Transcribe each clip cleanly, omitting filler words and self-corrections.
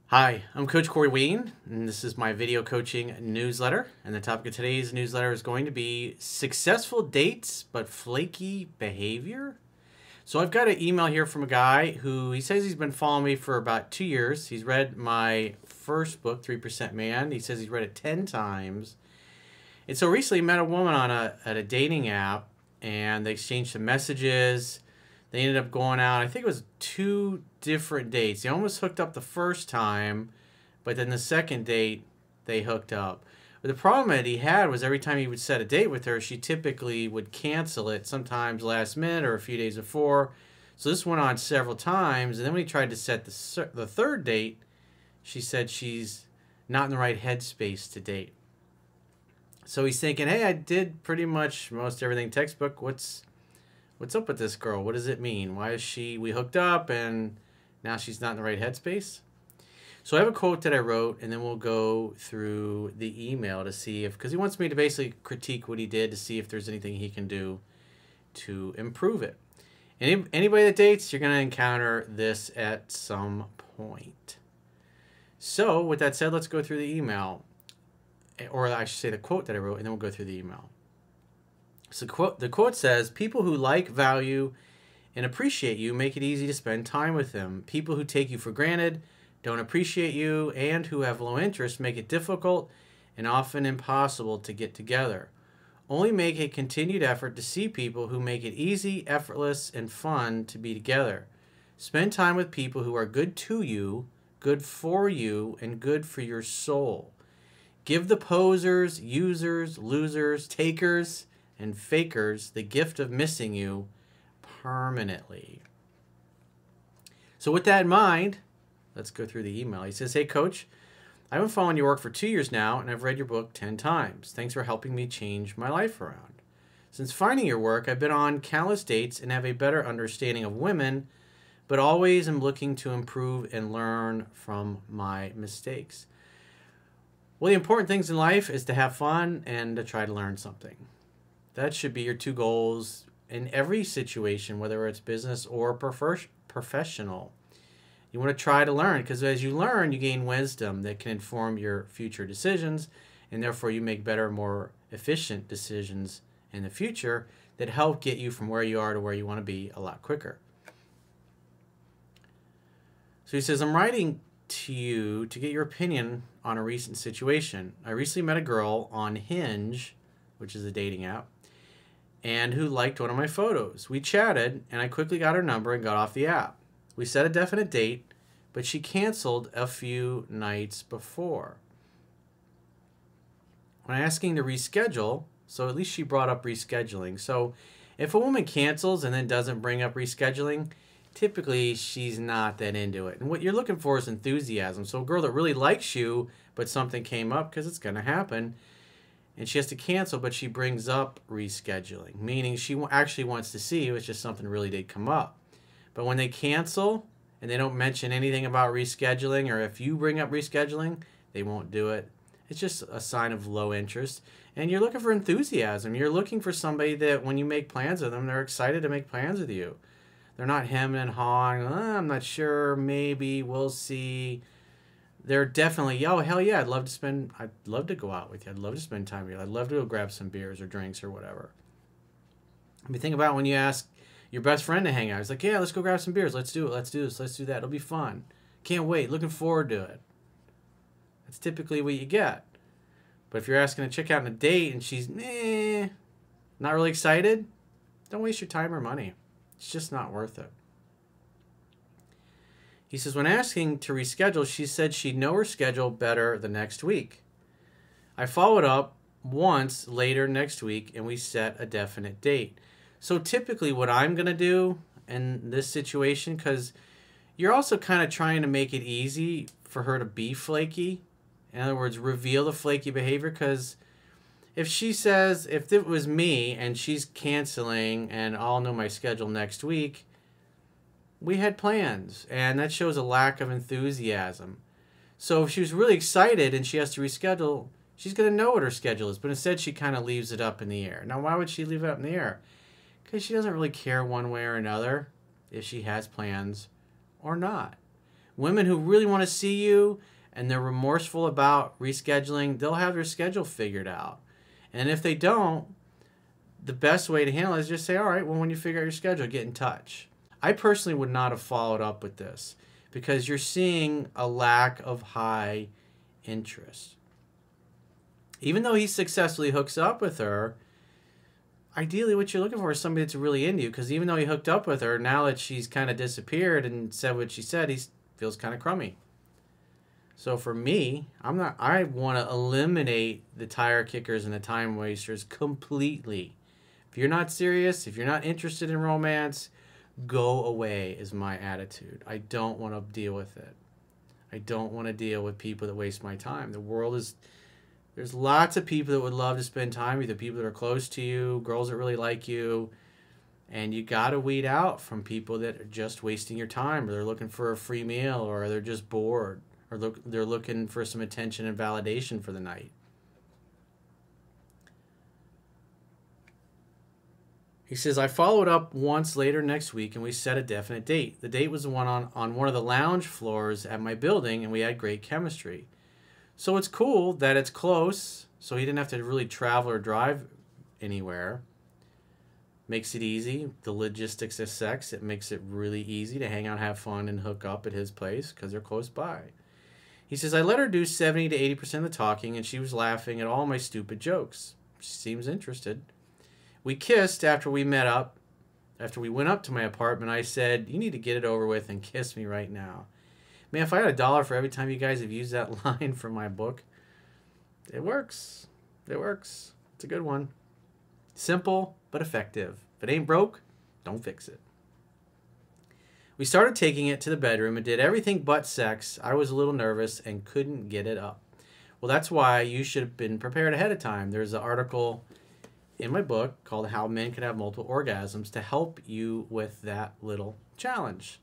Hi, I'm Coach Corey Ween, and this is my video coaching newsletter. And the topic of today's newsletter is going to be successful dates but flaky behavior. So I've got an email here from a guy who he says he's been following me for about 2 years. He's read my first book, 3% Man. He says he's read it 10 times. And so recently he met a woman at a dating app, and they exchanged some messages. They ended up going out. I think it was 2 different dates. They almost hooked up the first time, but then the second date, they hooked up. But the problem that he had was every time he would set a date with her, she typically would cancel it, sometimes last minute or a few days before. So this went on several times. And then when he tried to set the third date, she said she's not in the right headspace to date. So he's thinking, hey, I did pretty much most everything textbook. What's up with this girl? What does it mean? Why is we hooked up and now she's not in the right headspace? So I have a quote that I wrote, and then we'll go through the email to see because he wants me to basically critique what he did to see if there's anything he can do to improve it. Anybody that dates, you're going to encounter this at some point. So with that said, let's go through the email, or I should say the quote that I wrote, and then we'll go through the email. So the quote says, people who like, value, and appreciate you make it easy to spend time with them. People who take you for granted, don't appreciate you, and who have low interest make it difficult and often impossible to get together. Only make a continued effort to see people who make it easy, effortless, and fun to be together. Spend time with people who are good to you, good for you, and good for your soul. Give the posers, users, losers, takers, and fakers the gift of missing you permanently. So with that in mind, let's go through the email. He says, hey, Coach, I've been following your work for 2 years now, and I've read your book 10 times. Thanks for helping me change my life around. Since finding your work, I've been on countless dates and have a better understanding of women, but always am looking to improve and learn from my mistakes. Well, the important things in life is to have fun and to try to learn something. That should be your two goals in every situation, whether it's business or professional. You want to try to learn because as you learn, you gain wisdom that can inform your future decisions, and therefore you make better, more efficient decisions in the future that help get you from where you are to where you want to be a lot quicker. So he says, I'm writing to you to get your opinion on a recent situation. I recently met a girl on Hinge, which is a dating app, and who liked one of my photos. We chatted, and I quickly got her number and got off the app. We set a definite date, but she canceled a few nights before. When asking to reschedule, so at least she brought up rescheduling. So if a woman cancels and then doesn't bring up rescheduling, typically she's not that into it. And what you're looking for is enthusiasm. So a girl that really likes you, but something came up, because it's going to happen, and she has to cancel, but she brings up rescheduling, meaning she actually wants to see you. It's just something really did come up. But when they cancel and they don't mention anything about rescheduling, or if you bring up rescheduling, they won't do it. It's just a sign of low interest. And you're looking for enthusiasm. You're looking for somebody that when you make plans with them, they're excited to make plans with you. They're not hemming and hawing. I'm not sure. Maybe. We'll see. They're definitely, oh, hell yeah, I'd love to go out with you. I'd love to spend time with you. I'd love to go grab some beers or drinks or whatever. I mean, think about when you ask your best friend to hang out. He's like, yeah, let's go grab some beers. Let's do it. Let's do this. Let's do that. It'll be fun. Can't wait. Looking forward to it. That's typically what you get. But if you're asking to check out on a date and she's, not really excited, don't waste your time or money. It's just not worth it. He says, when asking to reschedule, she said she'd know her schedule better the next week. I followed up once later next week, and we set a definite date. So typically what I'm going to do in this situation, because you're also kind of trying to make it easy for her to be flaky. In other words, reveal the flaky behavior, because if she says, if it was me and she's canceling and I'll know my schedule next week, we had plans, and that shows a lack of enthusiasm. So if she was really excited and she has to reschedule, she's going to know what her schedule is, but instead she kind of leaves it up in the air. Now, why would she leave it up in the air? Because she doesn't really care one way or another if she has plans or not. Women who really want to see you and they're remorseful about rescheduling, they'll have their schedule figured out. And if they don't, the best way to handle it is just say, all right, well, when you figure out your schedule, get in touch. I personally would not have followed up with this because you're seeing a lack of high interest. Even though he successfully hooks up with her, ideally what you're looking for is somebody that's really into you, because even though he hooked up with her, now that she's kind of disappeared and said what she said, he feels kind of crummy. So for me, I want to eliminate the tire kickers and the time wasters completely. If you're not serious, if you're not interested in romance, go away is my attitude. I don't want to deal with it. I don't want to deal with people that waste my time. There's lots of people that would love to spend time with you, people that are close to you, girls that really like you, and you got to weed out from people that are just wasting your time, or they're looking for a free meal, or they're just bored, or they're looking for some attention and validation for the night. He says, I followed up once later next week, and we set a definite date. The date was the one on one of the lounge floors at my building, and we had great chemistry. So it's cool that it's close, so he didn't have to really travel or drive anywhere. Makes it easy. The logistics of sex, it makes it really easy to hang out, have fun, and hook up at his place because they're close by. He says, I let her do 70 to 80% of the talking, and she was laughing at all my stupid jokes. She seems interested. We kissed after we met up. After we went up to my apartment, I said, you need to get it over with and kiss me right now. Man, if I had $1 for every time you guys have used that line from my book, it works. It works. It's a good one. Simple, but effective. If it ain't broke, don't fix it. We started taking it to the bedroom and did everything but sex. I was a little nervous and couldn't get it up. Well, that's why you should have been prepared ahead of time. There's an article in my book called How Men Can Have Multiple Orgasms to help you with that little challenge.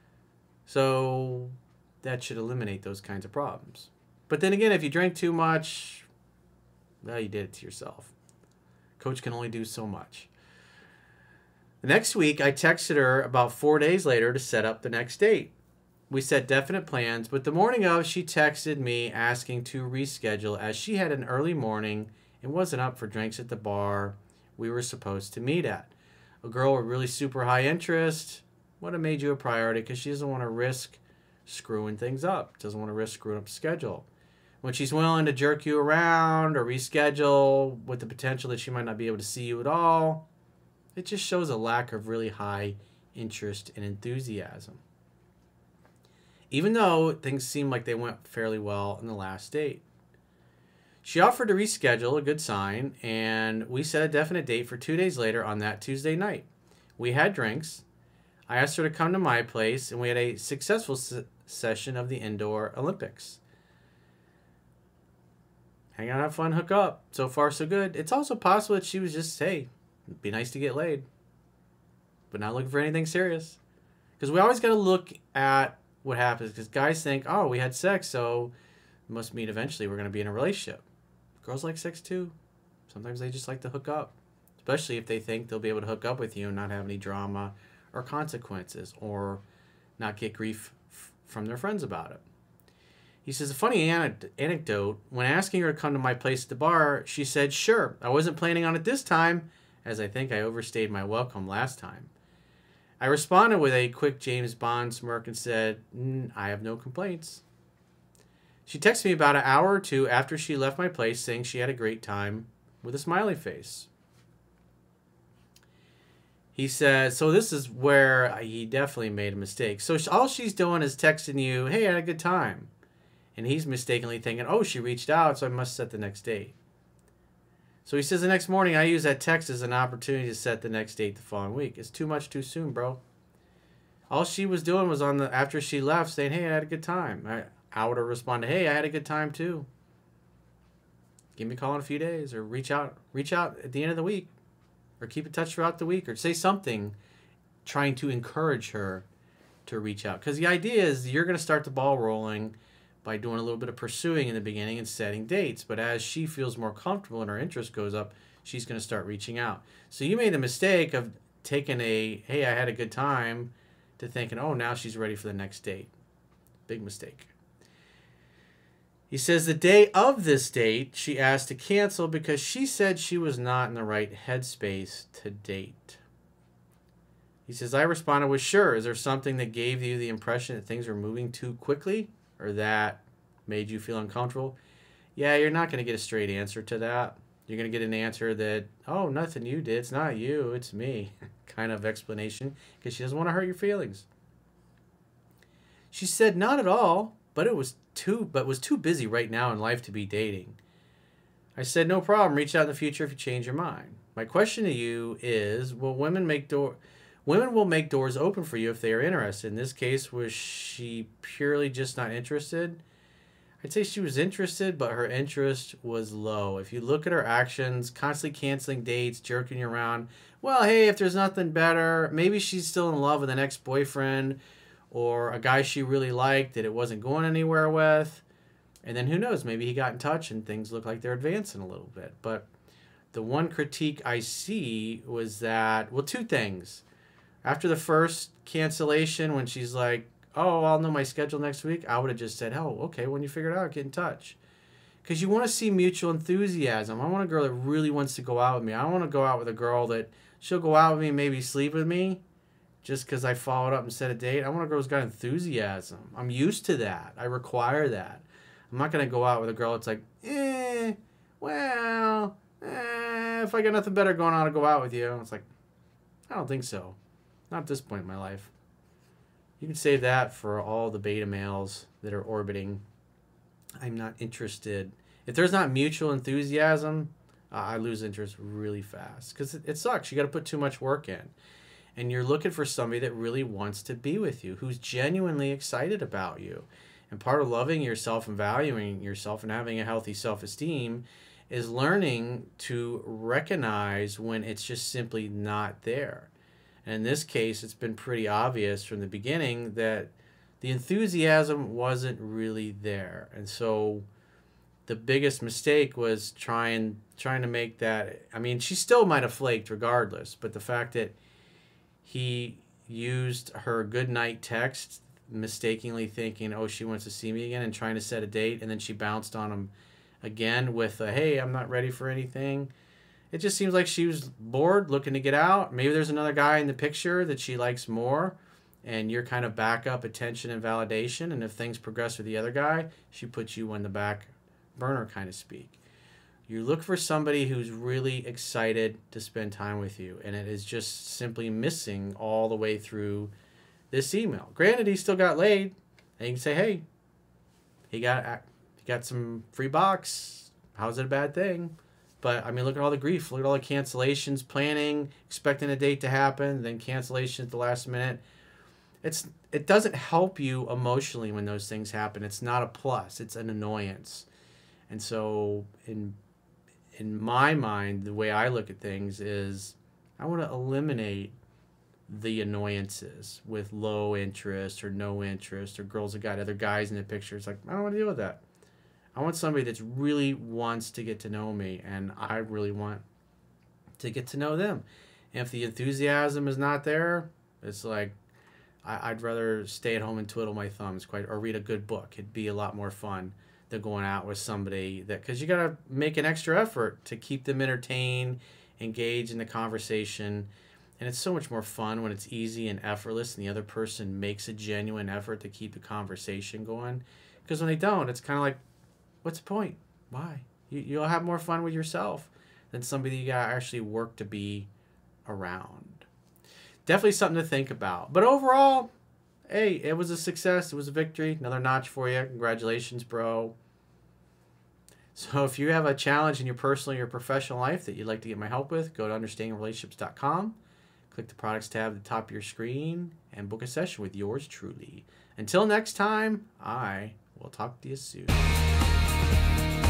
So that should eliminate those kinds of problems. But then again, if you drank too much, well, you did it to yourself. Coach can only do so much. The next week, I texted her about 4 days later to set up the next date. We set definite plans, but the morning of, she texted me asking to reschedule as she had an early morning and wasn't up for drinks at the bar we were supposed to meet at. A girl with really super high interest would have made you a priority because she doesn't want to risk screwing things up, doesn't want to risk screwing up the schedule. When she's willing to jerk you around or reschedule with the potential that she might not be able to see you at all, it just shows a lack of really high interest and enthusiasm. Even though things seem like they went fairly well in the last date. She offered to reschedule, a good sign, and we set a definite date for 2 days later on that Tuesday night. We had drinks. I asked her to come to my place, and we had a successful session of the Indoor Olympics. Hang out, have fun, hook up. So far, so good. It's also possible that she was just, hey, it'd be nice to get laid, but not looking for anything serious. Because we always got to look at what happens, because guys think, oh, we had sex, so it must mean eventually we're going to be in a relationship. Girls like sex too. Sometimes they just like to hook up, especially if they think they'll be able to hook up with you and not have any drama or consequences or not get grief from their friends about it. He says, a funny anecdote, when asking her to come to my place at the bar, she said, sure, I wasn't planning on it this time, as I think I overstayed my welcome last time. I responded with a quick James Bond smirk and said, I have no complaints. She texted me about an hour or two after she left my place saying she had a great time with a smiley face. He says, so this is where he definitely made a mistake. So all she's doing is texting you, hey, I had a good time. And he's mistakenly thinking, oh, she reached out, so I must set the next date. So he says the next morning, I use that text as an opportunity to set the next date the following week. It's too much too soon, bro. All she was doing was after she left saying, hey, I had a good time. I would have responded, hey, I had a good time too. Give me a call in a few days, or reach out at the end of the week, or keep in touch throughout the week, or say something trying to encourage her to reach out. Because the idea is you're going to start the ball rolling by doing a little bit of pursuing in the beginning and setting dates. But as she feels more comfortable and her interest goes up, she's going to start reaching out. So you made the mistake of taking hey, I had a good time, to thinking, oh, now she's ready for the next date. Big mistake. He says the day of this date, she asked to cancel because she said she was not in the right headspace to date. He says, I responded with, sure. Is there something that gave you the impression that things were moving too quickly or that made you feel uncomfortable? Yeah, you're not going to get a straight answer to that. You're going to get an answer that, oh, nothing you did. It's not you. It's me kind of explanation because she doesn't want to hurt your feelings. She said, not at all, but was too busy right now in life to be dating. I said, no problem. Reach out in the future if you change your mind. My question to you is, women will make doors open for you if they are interested. In this case, was she purely just not interested? I'd say she was interested, but her interest was low. If you look at her actions, constantly canceling dates, jerking you around, well, hey, if there's nothing better, maybe she's still in love with an ex-boyfriend or a guy she really liked that it wasn't going anywhere with. And then who knows, maybe he got in touch and things look like they're advancing a little bit. But the one critique I see was that, well, two things. After the first cancellation, when she's like, oh, I'll know my schedule next week, I would have just said, oh, okay, when you figure it out, get in touch. Because you want to see mutual enthusiasm. I want a girl that really wants to go out with me. I want to go out with a girl that she'll go out with me, maybe sleep with me, just because I followed up and set a date. I want a girl who's got enthusiasm. I'm used to that. I require that. I'm not going to go out with a girl that's like, if I got nothing better going on, I'll go out with you. It's like, I don't think so. Not at this point in my life. You can save that for all the beta males that are orbiting. I'm not interested. If there's not mutual enthusiasm, I lose interest really fast. Because it sucks. You got to put too much work in. And you're looking for somebody that really wants to be with you, who's genuinely excited about you. And part of loving yourself and valuing yourself and having a healthy self-esteem is learning to recognize when it's just simply not there. And in this case, it's been pretty obvious from the beginning that the enthusiasm wasn't really there. And so the biggest mistake was trying to make that. I mean, she still might have flaked regardless, but the fact that he used her good night text, mistakenly thinking, oh, she wants to see me again, and trying to set a date, and then she bounced on him again with a, hey, I'm not ready for anything. It just seems like she was bored, looking to get out. Maybe there's another guy in the picture that she likes more, and you're kind of backup attention and validation, and if things progress with the other guy, she puts you on the back burner, kind of speak. You look for somebody who's really excited to spend time with you, and it is just simply missing all the way through this email. Granted, he still got laid, and you can say, hey, he got some free box. How's it a bad thing? But, I mean, look at all the grief. Look at all the cancellations, planning, expecting a date to happen, then cancellation at the last minute. It doesn't help you emotionally when those things happen. It's not a plus. It's an annoyance. And so, in my mind, the way I look at things is I want to eliminate the annoyances with low interest or no interest or girls that got other guys in the picture. It's like, I don't want to deal with that. I want somebody that really wants to get to know me, and I really want to get to know them. And if the enthusiasm is not there, it's like I'd rather stay at home and twiddle my thumbs, or read a good book. It'd be a lot more fun than going out with somebody because you got to make an extra effort to keep them entertained, engaged in the conversation. And it's so much more fun when it's easy and effortless and the other person makes a genuine effort to keep the conversation going. Because when they don't, it's kind of like, what's the point? Why? You'll have more fun with yourself than somebody you got to actually work to be around. Definitely something to think about. But overall, hey, it was a success. It was a victory. Another notch for you. Congratulations, bro. So if you have a challenge in your personal or your professional life that you'd like to get my help with, go to understandingrelationships.com. Click the products tab at the top of your screen and book a session with yours truly. Until next time, I will talk to you soon.